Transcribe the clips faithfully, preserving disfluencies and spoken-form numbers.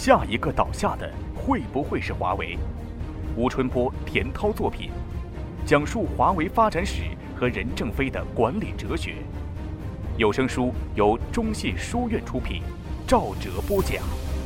下一个倒下的会不会是华为？吴春波、田涛作品，讲述华为发展史和任正非的管理哲学。有声书由中信书院出品，赵哲播讲。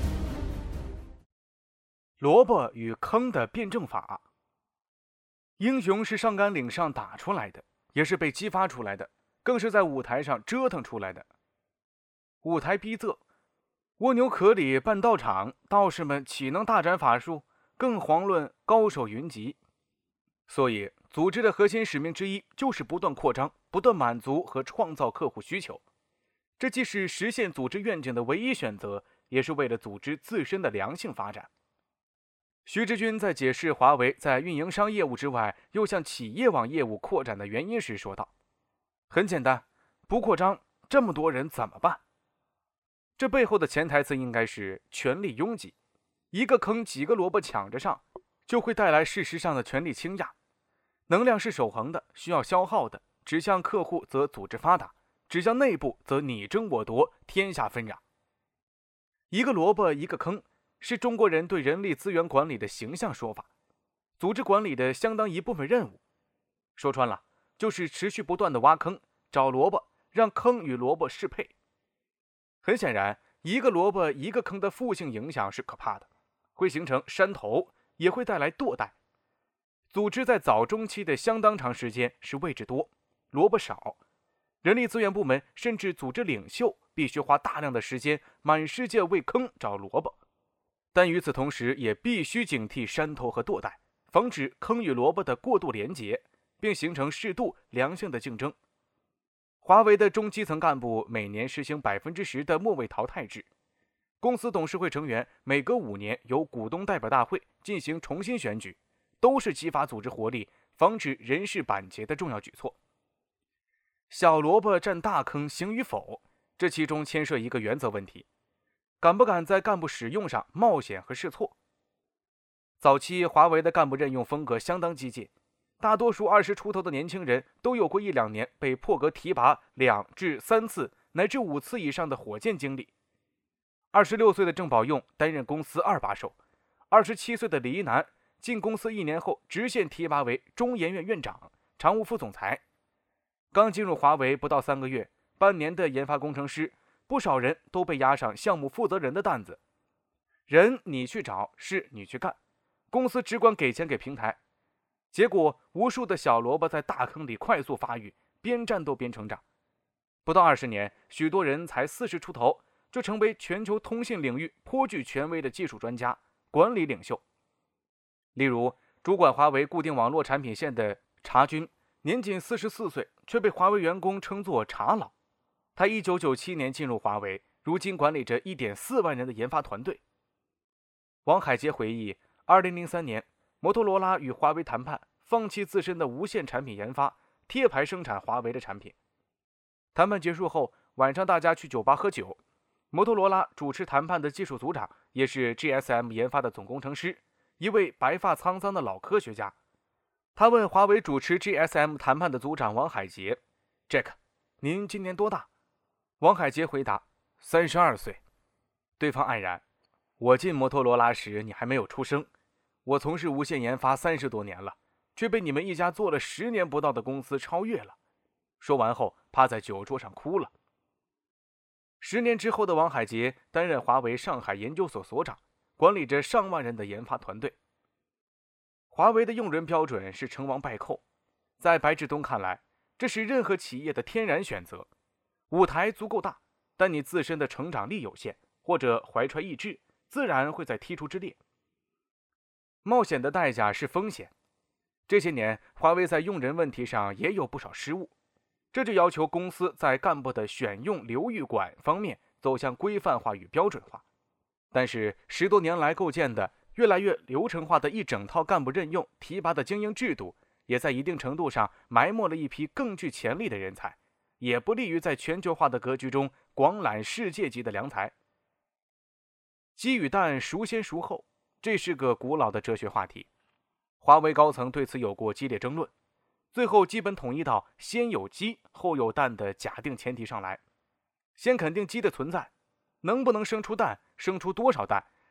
萝卜与坑的辩证法。英雄是上甘岭上打出来的，也是被激发出来的，更是在舞台上折腾出来的。舞台逼仄，蜗牛壳里办道场，道士们岂能大展法术？更遑论高手云集。所以组织的核心使命之一就是不断扩张，不断满足和创造客户需求。这既是实现组织愿景的唯一选择，也是为了组织自身的良性发展。徐志军在解释华为在运营商业务之外又向企业网业务扩展的原因时说道，很简单，不扩张，这么多人怎么办？这背后的潜台词应该是权力拥挤，一个坑几个萝卜抢着上，就会带来事实上的权力倾轧。能量是守恒的，需要消耗的，指向客户则组织发达，指向内部则你争我夺，天下纷攘。一个萝卜一个坑，是中国人对人力资源管理的形象说法，组织管理的相当一部分任务。说穿了，就是持续不断的挖坑，找萝卜，让坑与萝卜适配。很显然，一个萝卜一个坑的负性影响是可怕的，会形成山头，也会带来堕代。组织在早中期的相当长时间是位置多，萝卜少，人力资源部门甚至组织领袖必须花大量的时间满世界为坑找萝卜，但与此同时也必须警惕山头和堕代，防止坑与萝卜的过度连结，并形成适度良性的竞争。华为的中基层干部每年实行百分之十的末位淘汰制，公司董事会成员每隔五年由股东代表大会进行重新选举，都是激发组织活力、防止人事板结的重要举措。小萝卜占大坑行与否，这其中牵涉一个原则问题：敢不敢在干部使用上冒险和试错？早期华为的干部任用风格相当激进，大多数二十出头的年轻人都有过一两年被破格提拔两至三次乃至五次以上的火箭经历。二十六岁的郑宝用担任公司二把手，二十七岁的李一男进公司一年后直线提拔为中研院院长、常务副总裁。刚进入华为不到三个月，半年的研发工程师，不少人都被押上项目负责人的担子。人你去找，事你去干，公司只管给钱给平台。结果无数的小萝卜在大坑里快速发育，边战斗边成长。不到二十年，许多人才四十出头，就成为全球通信领域颇具权威的技术专家、管理领袖。例如，主管华为固定网络产品线的查军，年仅四十四岁，却被华为员工称作查老。他一九九七年进入华为，如今管理着 一点四万人的研发团队。王海杰回忆，二零零三年，摩托罗拉与华为谈判，放弃自身的无线产品研发，贴牌生产华为的产品。谈判结束后，晚上大家去酒吧喝酒，摩托罗拉主持谈判的技术组长也是 G S M 研发的总工程师，一位白发苍苍的老科学家。他问华为主持 G S M 谈判的组长王海杰 ：“Jack， 您今年多大？”王海杰回答：“三十二岁。”对方黯然：“我进摩托罗拉时你还没有出生，我从事无线研发三十多年了，却被你们一家做了十年不到的公司超越了。”说完后，趴在酒桌上哭了。十年之后的王海杰担任华为上海研究所所长，管理着上万人的研发团队。华为的用人标准是成王败寇，在白志东看来，这是任何企业的天然选择。舞台足够大，但你自身的成长力有限，或者怀揣意志，自然会在剔除之列。冒险的代价是风险。这些年，华为在用人问题上也有不少失误，这就要求公司在干部的选用流域管方面走向规范化与标准化。但是十多年来构建的越来越流程化的一整套干部任用、提拔的精英制度，也在一定程度上埋没了一批更具潜力的人才，也不利于在全球化的格局中广揽世界级的良才。鸡与蛋孰先孰后，这是个古老的哲学话题。华为高层对此有过激烈争论，最后基本统一到先有鸡后有蛋的假定前提上来。先肯定鸡的存在，能不能生出蛋，生出多少蛋，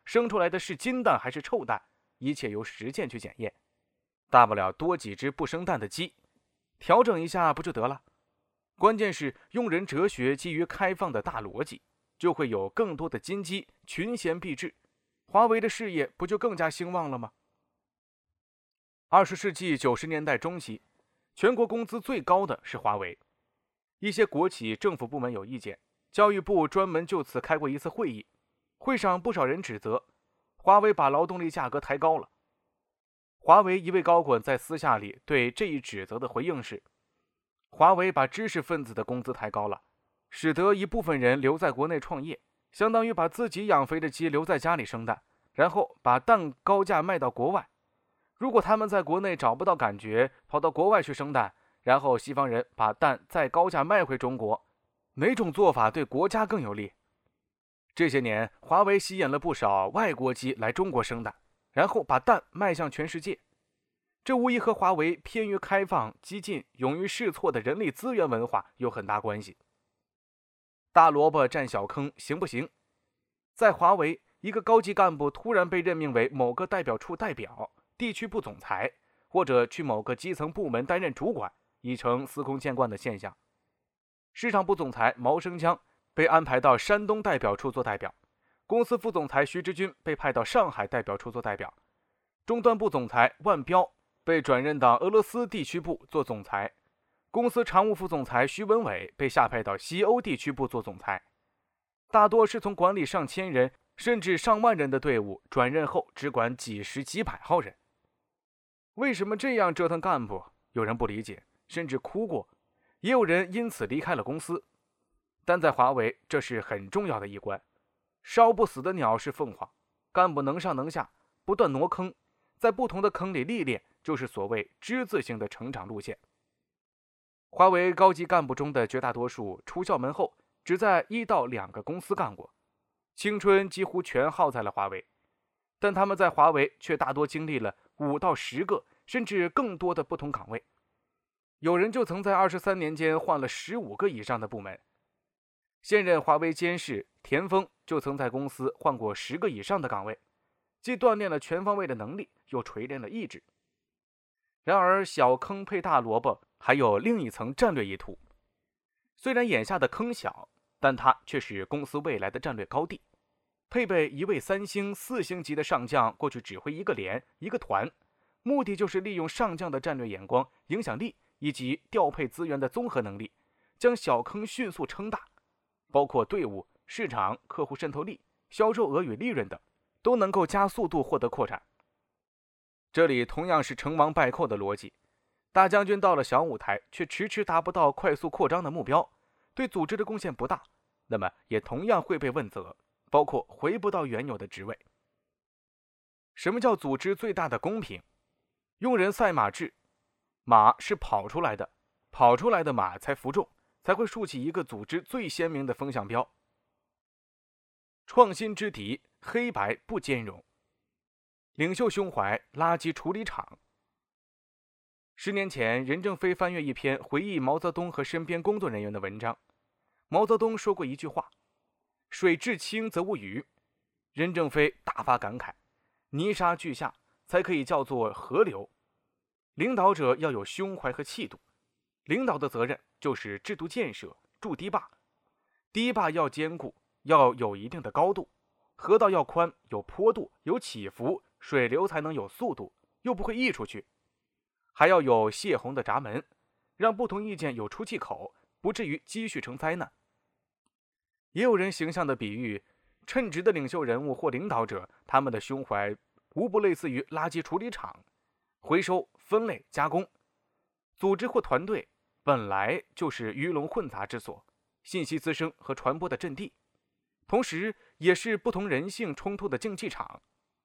生出来的是金蛋还是臭蛋，一切由实践去检验。大不了多几只不生蛋的鸡，调整一下不就得了？关键是用人哲学基于开放的大逻辑，就会有更多的金鸡群贤毕至，华为的事业不就更加兴旺了吗？二十世纪九十年代中期，全国工资最高的是华为。一些国企政府部门有意见，教育部专门就此开过一次会议，会上不少人指责华为把劳动力价格抬高了。华为一位高管在私下里对这一指责的回应是：华为把知识分子的工资抬高了，使得一部分人留在国内创业，相当于把自己养肥的鸡留在家里生蛋，然后把蛋高价卖到国外。如果他们在国内找不到感觉，跑到国外去生蛋，然后西方人把蛋再高价卖回中国，哪种做法对国家更有利？这些年，华为吸引了不少外国鸡来中国生蛋，然后把蛋卖向全世界。这无疑和华为偏于开放、激进、勇于试错的人力资源文化有很大关系。大萝卜占小坑行不行？在华为，一个高级干部突然被任命为某个代表处代表、地区部总裁，或者去某个基层部门担任主管，已成司空见惯的现象。市场部总裁毛生江被安排到山东代表处做代表，公司副总裁徐直军被派到上海代表处做代表，终端部总裁万彪被转任到俄罗斯地区部做总裁，公司常务副总裁徐文伟被下派到西欧地区部做总裁。大多是从管理上千人甚至上万人的队伍转任后只管几十几百号人。为什么这样折腾干部？有人不理解，甚至哭过，也有人因此离开了公司。但在华为，这是很重要的一关。烧不死的鸟是凤凰，干部能上能下，不断挪坑，在不同的坑里历练，就是所谓之字形的成长路线。华为高级干部中的绝大多数出校门后只在一到两个公司干过，青春几乎全耗在了华为，但他们在华为却大多经历了五到十个甚至更多的不同岗位。有人就曾在二十三年间换了十五个以上的部门。现任华为监事田丰就曾在公司换过十个以上的岗位，既锻炼了全方位的能力，又锤炼了意志。然而小坑配大萝卜还有另一层战略意图，虽然眼下的坑小，但它却是公司未来的战略高地。配备一位三星四星级的上将过去指挥一个连一个团，目的就是利用上将的战略眼光、影响力以及调配资源的综合能力，将小坑迅速撑大，包括队伍、市场、客户渗透力、销售额与利润等，都能够加速度获得扩展。这里同样是成王败寇的逻辑，大将军到了小舞台，却迟迟达不到快速扩张的目标，对组织的贡献不大，那么也同样会被问责，包括回不到原有的职位。什么叫组织最大的公平？用人赛马制，马是跑出来的，跑出来的马才服众，才会竖起一个组织最鲜明的风向标。创新之敌，黑白不兼容。领袖胸怀，垃圾处理厂。十年前，任正非翻阅一篇回忆毛泽东和身边工作人员的文章，毛泽东说过一句话：水至清则无鱼。任正非大发感慨，泥沙俱下才可以叫做河流。领导者要有胸怀和气度，领导的责任就是制度建设、筑堤坝。堤坝要坚固，要有一定的高度，河道要宽，有坡度，有起伏，水流才能有速度，又不会溢出去。还要有泄洪的闸门，让不同意见有出气口，不至于积蓄成灾难。也有人形象的比喻，称职的领袖人物或领导者，他们的胸怀无不类似于垃圾处理厂，回收、分类、加工。组织或团队本来就是鱼龙混杂之所，信息滋生和传播的阵地，同时也是不同人性冲突的竞技场。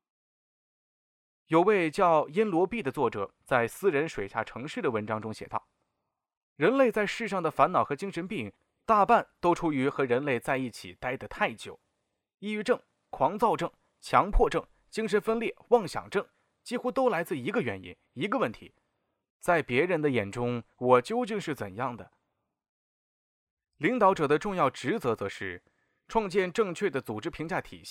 有位叫因罗毕的作者在私人水下城市的文章中写道，人类在世上的烦恼和精神病大半都出于和人类在一起待得太久。抑郁症、狂躁症、强迫症、精神分裂、妄想症几乎都来自一个原因，一个问题：在别人的眼中，我究竟是怎样的？领导者的重要职责则是创建正确的组织评价体系，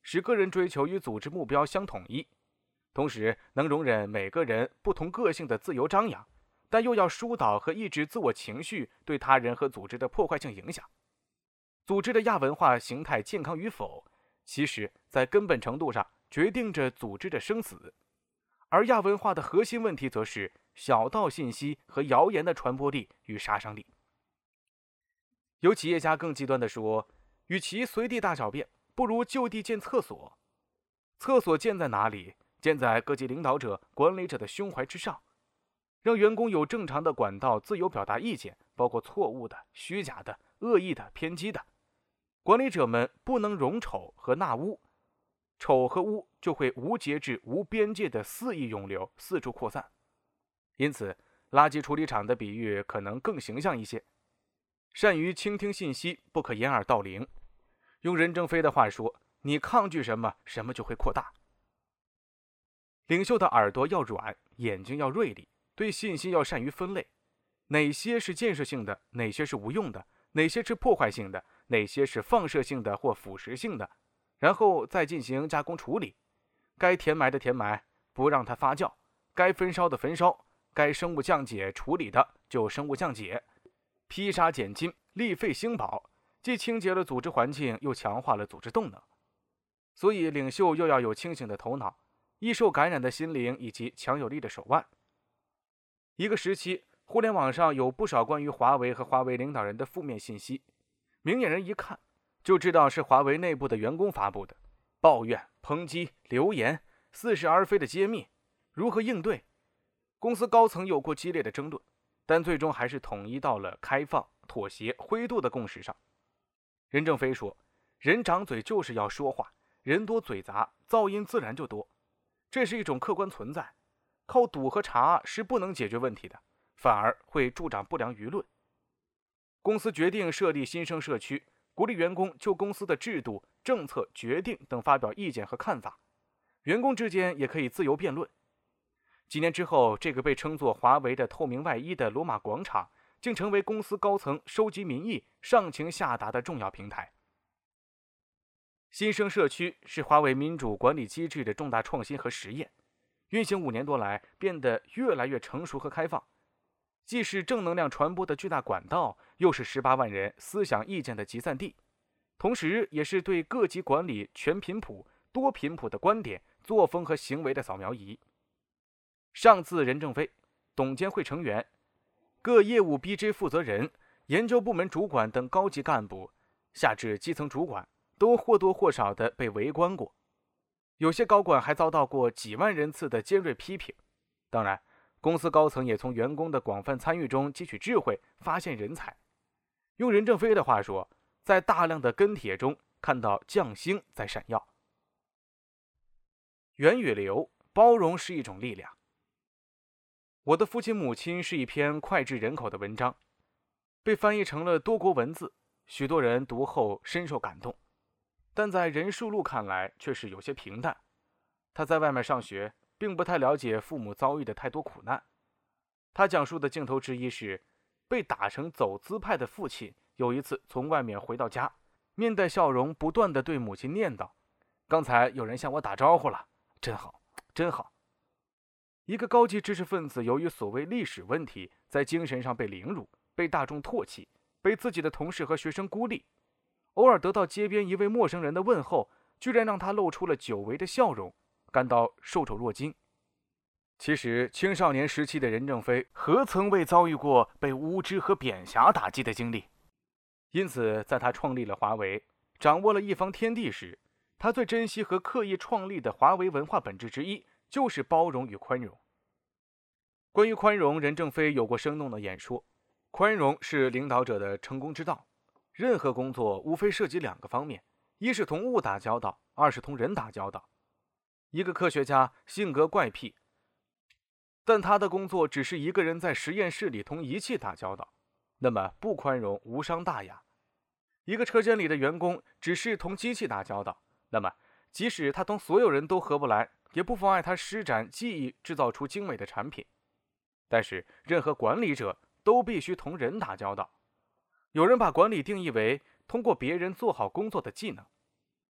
使个人追求与组织目标相统一，同时能容忍每个人不同个性的自由张扬，但又要疏导和抑制自我情绪对他人和组织的破坏性影响。组织的亚文化形态健康与否，其实在根本程度上决定着组织的生死，而亚文化的核心问题则是小道信息和谣言的传播力与杀伤力。有企业家更极端地说，与其随地大小便，不如就地建厕所。厕所建在哪里？建在各级领导者、管理者的胸怀之上，让员工有正常的管道自由表达意见，包括错误的、虚假的、恶意的、偏激的。管理者们不能容丑和纳污，丑和污就会无节制、无边界的肆意涌流，四处扩散。因此，垃圾处理厂的比喻可能更形象一些。善于倾听信息，不可掩耳盗铃。用任正非的话说，你抗拒什么，什么就会扩大。领袖的耳朵要软，眼睛要锐利，对信息要善于分类，哪些是建设性的，哪些是无用的，哪些是破坏性的，哪些是放射性的或腐蚀性的，然后再进行加工处理。该填埋的填埋，不让它发酵；该焚烧的焚烧，该生物降解处理的就生物降解。劈杀减金，利废兴保，既清洁了组织环境，又强化了组织动能。所以，领袖又要有清醒的头脑、易受感染的心灵以及强有力的手腕。一个时期，互联网上有不少关于华为和华为领导人的负面信息，明眼人一看就知道是华为内部的员工发布的，抱怨、抨击、流言，似是而非的揭秘。如何应对？公司高层有过激烈的争论，但最终还是统一到了开放、妥协、灰度的共识上。任正非说，人长嘴就是要说话，人多嘴杂，噪音自然就多，这是一种客观存在，靠堵和查是不能解决问题的，反而会助长不良舆论。公司决定设立新生社区，鼓励员工就公司的制度、政策、决定等发表意见和看法，员工之间也可以自由辩论。几年之后，这个被称作华为的透明外衣的罗马广场，竟成为公司高层收集民意、上情下达的重要平台。新生社区是华为民主管理机制的重大创新和实验，运行五年多来变得越来越成熟和开放，既是正能量传播的巨大管道，又是十八万人思想意见的集散地，同时也是对各级管理全频谱、多频谱的观点、作风和行为的扫描仪。上自任正非、董监会成员、各业务 B J 负责人、研究部门主管等高级干部，下至基层主管，都或多或少地被围观过。有些高管还遭到过几万人次的尖锐批评。当然，公司高层也从员工的广泛参与中汲取智慧，发现人才。用任正非的话说，在大量的跟帖中看到匠星在闪耀。源与流，包容是一种力量。我的父亲母亲是一篇脍炙人口的文章，被翻译成了多国文字，许多人读后深受感动，但在任树路看来却是有些平淡。他在外面上学，并不太了解父母遭遇的太多苦难。他讲述的镜头之一是，被打成走资派的父亲有一次从外面回到家，面带笑容，不断地对母亲念叨：“刚才有人向我打招呼了，真好，真好。”一个高级知识分子由于所谓历史问题，在精神上被凌辱，被大众唾弃，被自己的同事和学生孤立，偶尔得到街边一位陌生人的问候，居然让他露出了久违的笑容，感到受宠若惊。其实青少年时期的任正非何曾未遭遇过被无知和贬狭打击的经历？因此在他创立了华为，掌握了一方天地时，他最珍惜和刻意创立的华为文化本质之一就是包容与宽容。关于宽容，任正非有过生动的演说。宽容是领导者的成功之道。任何工作无非涉及两个方面，一是同物打交道，二是同人打交道。一个科学家性格怪癖，但他的工作只是一个人在实验室里同仪器打交道，那么不宽容无伤大雅。一个车间里的员工只是同机器打交道，那么即使他同所有人都合不来，也不妨碍他施展技艺制造出精美的产品。但是任何管理者都必须同人打交道。有人把管理定义为通过别人做好工作的技能。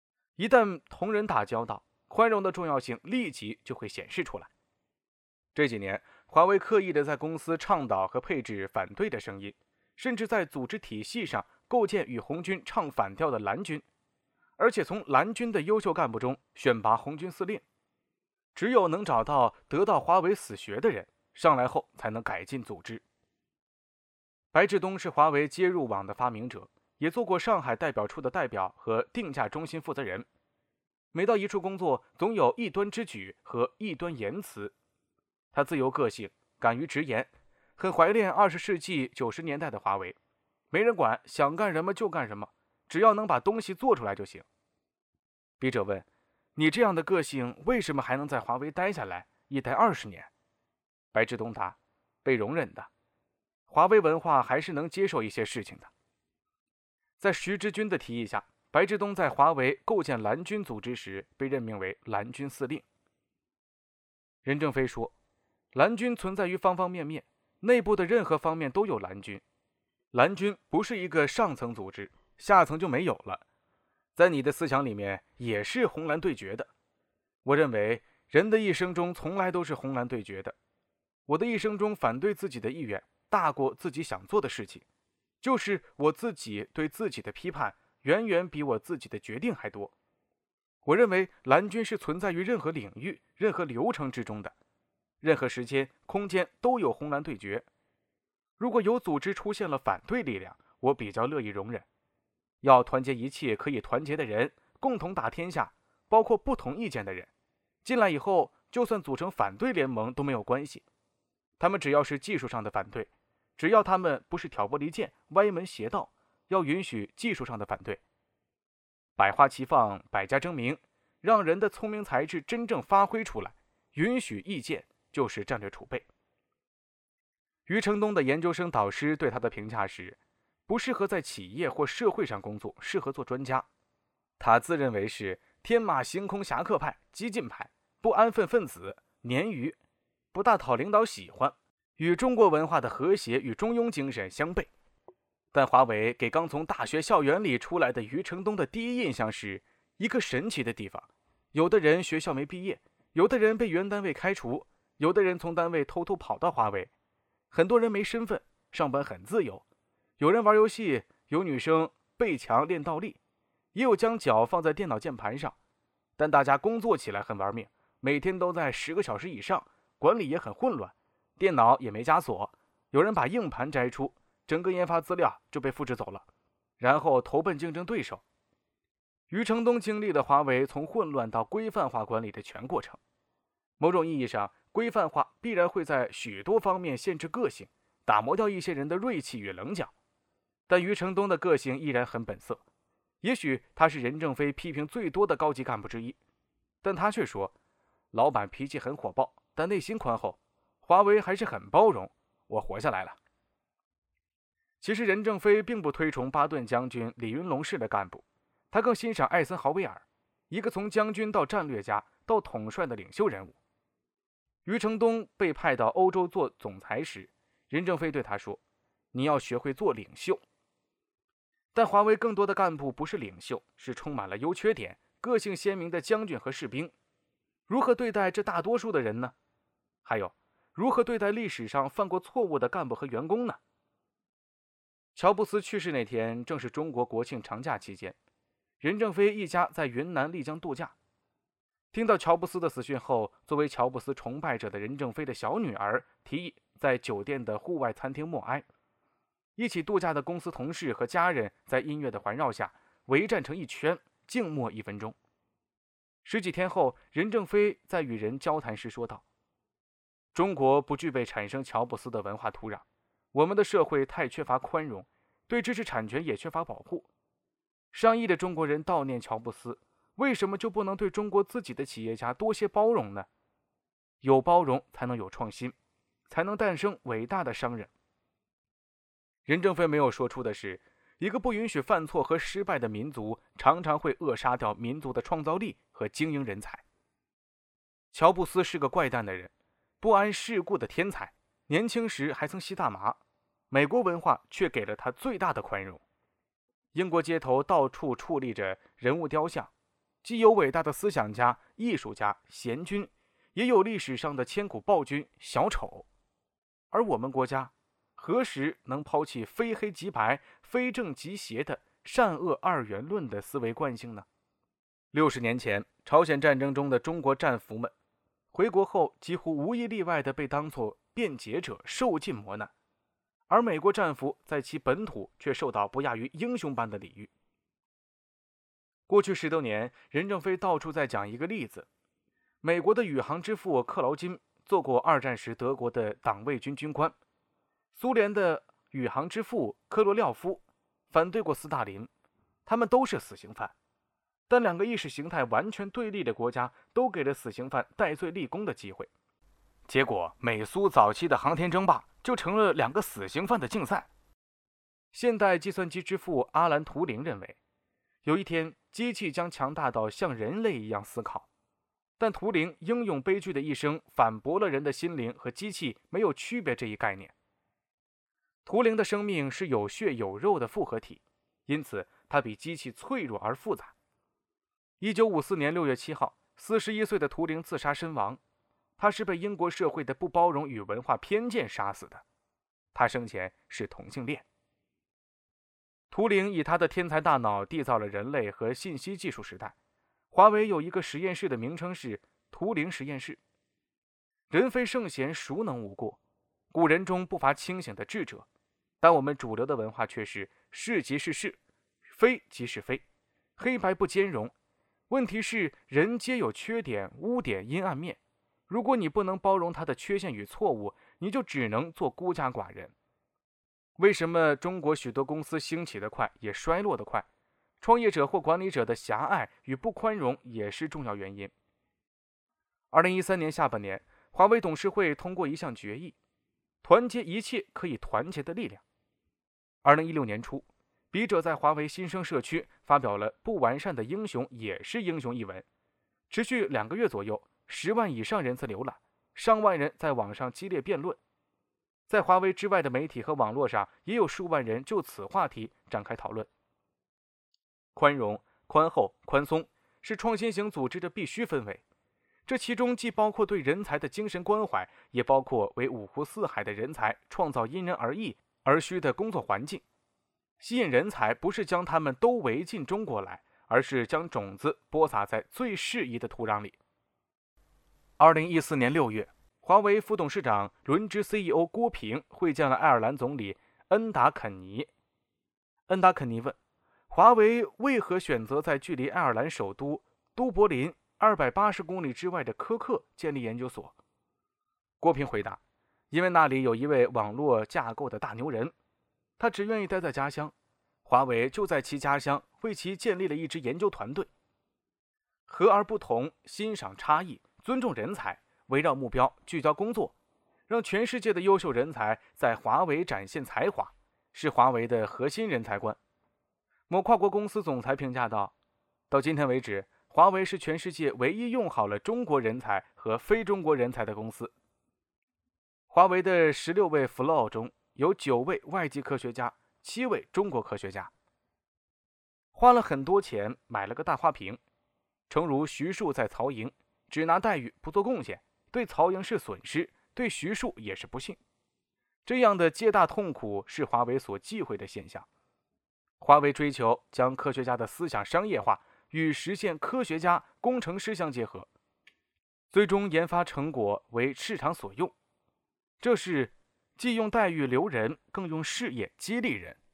一旦同人打交道，宽容的重要性立即就会显示出来。这几年，华为刻意的在公司倡导和配置反对的声音，甚至在组织体系上构建与红军唱反调的蓝军，而且从蓝军的优秀干部中选拔红军司令。只有能找到得到华为死穴的人，上来后才能改进组织。白志东是华为接入网的发明者，也做过上海代表处的代表和定价中心负责人。每到一处工作，总有异端之举和异端言辞。他自由个性，敢于直言，很怀念二十世纪九十年代的华为，没人管，想干什么就干什么，只要能把东西做出来就行。笔者问：你这样的个性为什么还能在华为待下来，一待二十年？白志东答：被容忍的。华为文化还是能接受一些事情的。在徐直军的提议下，白志东在华为构建蓝军组织时被任命为蓝军司令。任正非说，蓝军存在于方方面面，内部的任何方面都有蓝军。蓝军不是一个上层组织，下层就没有了。在你的思想里面也是红蓝对决的。我认为人的一生中从来都是红蓝对决的。我的一生中反对自己的意愿大过自己想做的事情，就是我自己对自己的批判远远比我自己的决定还多。我认为蓝军是存在于任何领域、任何流程之中的，任何时间、空间都有红蓝对决。如果有组织出现了反对力量，我比较乐意容忍。要团结一切可以团结的人，共同打天下，包括不同意见的人。进来以后，就算组成反对联盟都没有关系。他们只要是技术上的反对，只要他们不是挑拨离间、歪门邪道，要允许技术上的反对。百花齐放，百家争鸣，让人的聪明才智真正发挥出来，允许意见就是战略储备。余承东的研究生导师对他的评价是：不适合在企业或社会上工作，适合做专家。他自认为是天马行空侠客派、激进派、不安分分子、鲶鱼，不大讨领导喜欢，与中国文化的和谐与中庸精神相悖。但华为给刚从大学校园里出来的余承东的第一印象是一个神奇的地方：有的人学校没毕业，有的人被原单位开除，有的人从单位偷偷跑到华为，很多人没身份，上班很自由。有人玩游戏，有女生背墙练倒立，也有将脚放在电脑键盘上，但大家工作起来很玩命，每天都在十个小时以上，管理也很混乱，电脑也没加锁，有人把硬盘摘出，整个研发资料就被复制走了，然后投奔竞争对手。余承东经历了华为从混乱到规范化管理的全过程。某种意义上，规范化必然会在许多方面限制个性，打磨掉一些人的锐气与棱角。但余承东的个性依然很本色，也许他是任正非批评最多的高级干部之一，但他却说，老板脾气很火爆，但内心宽厚，华为还是很包容，我活下来了。其实任正非并不推崇巴顿将军李云龙式的干部，他更欣赏艾森豪威尔，一个从将军到战略家到统帅的领袖人物。余承东被派到欧洲做总裁时，任正非对他说，你要学会做领袖。但华为更多的干部不是领袖，是充满了优缺点、个性鲜明的将军和士兵。如何对待这大多数的人呢？还有，如何对待历史上犯过错误的干部和员工呢？乔布斯去世那天正是中国国庆长假期间，任正非一家在云南丽江度假。听到乔布斯的死讯后，作为乔布斯崇拜者的任正非的小女儿提议在酒店的户外餐厅默哀。一起度假的公司同事和家人在音乐的环绕下围站成一圈，静默一分钟。十几天后，任正非在与人交谈时说道，中国不具备产生乔布斯的文化土壤，我们的社会太缺乏宽容，对知识产权也缺乏保护。上亿的中国人悼念乔布斯，为什么就不能对中国自己的企业家多些包容呢？有包容才能有创新，才能诞生伟大的商人。任正非没有说出的是，一个不允许犯错和失败的民族，常常会扼杀掉民族的创造力和精英人才。乔布斯是个怪诞的人，不谙世故的天才，年轻时还曾吸大麻，美国文化却给了他最大的宽容。英国街头到处矗立着人物雕像， 既有伟大的思想家、艺术家、贤君，也有历史上的千古暴君小丑。而我们国家何时能抛弃非黑即白、非正即邪的善恶二元论的思维惯性呢？六十年前，朝鲜战争中的中国战俘们回国后，几乎无一例外地被当作辩解者受尽磨难，而美国战俘在其本土却受到不亚于英雄般的礼遇。过去十多年，任正非到处在讲一个例子：美国的宇航之父克劳金做过二战时德国的党卫军军官，苏联的宇航之父科罗廖夫反对过斯大林，他们都是死刑犯。但两个意识形态完全对立的国家都给了死刑犯戴罪立功的机会，结果美苏早期的航天争霸就成了两个死刑犯的竞赛。现代计算机之父阿兰·图灵认为，有一天机器将强大到像人类一样思考，但图灵英勇悲剧的一生反驳了人的心灵和机器没有区别这一概念。图灵的生命是有血有肉的复合体，因此它比机器脆弱而复杂。一九五四年六月七号，四十一岁的图灵自杀身亡。他是被英国社会的不包容与文化偏见杀死的。他生前是同性恋。图灵以他的天才大脑缔造了人类和信息技术时代。华为有一个实验室的名称是图灵实验室。人非圣贤，孰能无过？古人中不乏清醒的智者，但我们主流的文化却是是即是是，非即是非，黑白不兼容。问题是，人皆有缺点、污点、阴暗面。如果你不能包容他的缺陷与错误，你就只能做孤家寡人。为什么中国许多公司兴起得快，也衰落得快？创业者或管理者的狭隘与不宽容也是重要原因。二零一三年下半年，华为董事会通过一项决议，团结一切可以团结的力量。二零一六年初，笔者在华为新生社区发表了《不完善的英雄也是英雄》一文，持续两个月左右，十万以上人次浏览，上万人在网上激烈辩论。在华为之外的媒体和网络上，也有数万人就此话题展开讨论。宽容、宽厚、宽松是创新型组织的必须氛围，这其中既包括对人才的精神关怀，也包括为五湖四海的人才创造因人而异而需的工作环境。吸引人才不是将他们都围进中国来，而是将种子播撒在最适宜的土壤里。二零一四年六月，华为副董事长、轮值 C E O 郭平会见了爱尔兰总理恩达肯尼。恩达肯尼问，华为为何选择在距离爱尔兰首都都柏林二百八十公里之外的科克建立研究所？郭平回答，因为那里有一位网络架构的大牛人，他只愿意待在家乡，华为就在其家乡为其建立了一支研究团队。和而不同，欣赏差异，尊重人才，围绕目标聚焦工作，让全世界的优秀人才在华为展现才华，是华为的核心人才观。某跨国公司总裁评价道，到今天为止，华为是全世界唯一用好了中国人才和非中国人才的公司。华为的十六位 Flow 中有九位外籍科学家，七位中国科学家。花了很多钱买了个大花瓶，诚如徐庶在曹营，只拿待遇不做贡献，对曹营是损失，对徐庶也是不幸。这样的皆大痛苦是华为所忌讳的现象。华为追求将科学家的思想商业化与实现科学家、工程师相结合，最终研发成果为市场所用。这是既用待遇留人，更用事业激励人。